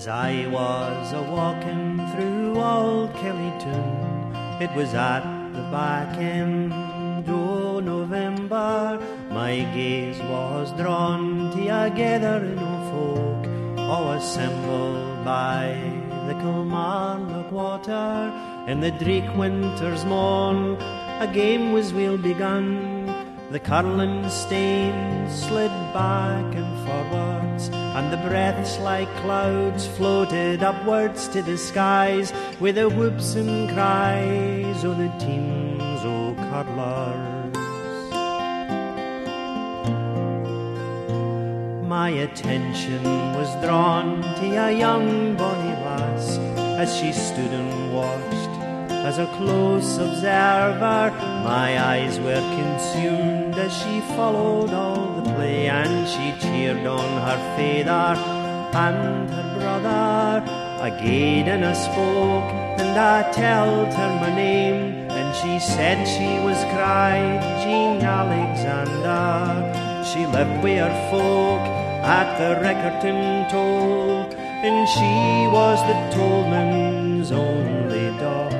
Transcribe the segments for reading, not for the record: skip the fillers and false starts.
As I was a-walking through old Kellytoon, it was at the back end o' November, my gaze was drawn to a gathering of folk, all assembled by the Kilmarnock water. In the dreik winter's morn, a game was weel begun. The curling stains slid back and forwards, and the breaths like clouds floated upwards to the skies, with the whoops and cries o' the teams o' curlers. My attention was drawn to a young bonny lass, as she stood and watched. As a close observer, my eyes were consumed as she followed all the play, and she cheered on her father and her brother. I gaed and I spoke, and I telled her my name, and she said she was cried Jean Alexander. She lived with her folk at the Rickerton toll, and she was the tollman's only daughter.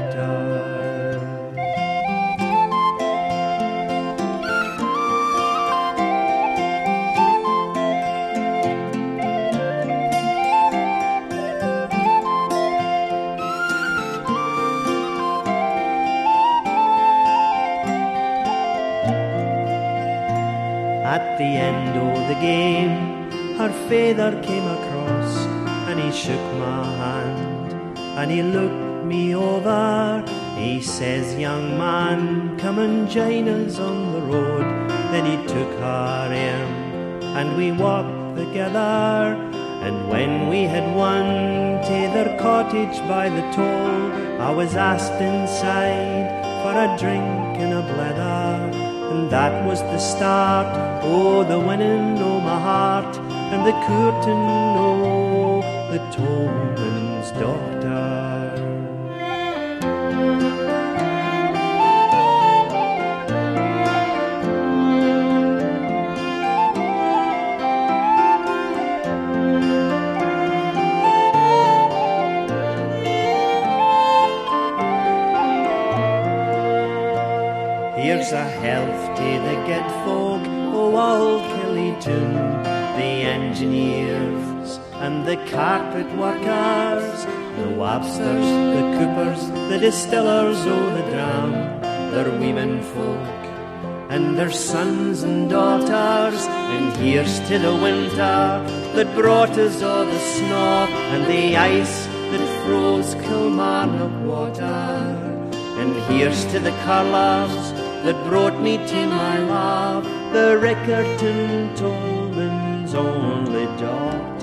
At the end of the game, her father came across, and he shook my hand, and he looked me over. He says, "Young man, come and join us on the road." Then he took her arm, and we walked together. And when we had won to their cottage by the toll, I was asked inside for a drink and a blether. And that was the start, oh, the winning o' my heart, and the courting o' the tollman's daughter. Here's a health to the good folk o' old Kellytoon, the engineers and the carpet workers, the wabsters, the coopers, the distillers o' the dram, their women folk and their sons and daughters. And here's to the winter that brought us all the snow and the ice that froze Kilmarnock water. And here's to the curlers that brought me to my love, the Rickerton tollman's only daughter.